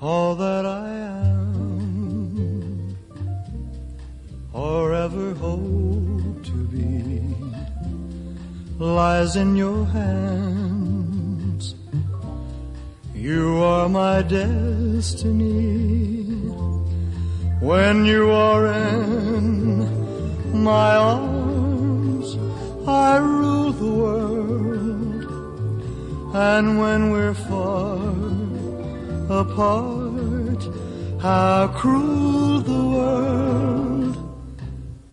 all that I am, or ever hope to be, lies in your hands. You are my destiny. When you are in my arms, I rule the world. And when we're far apart, how cruel the world.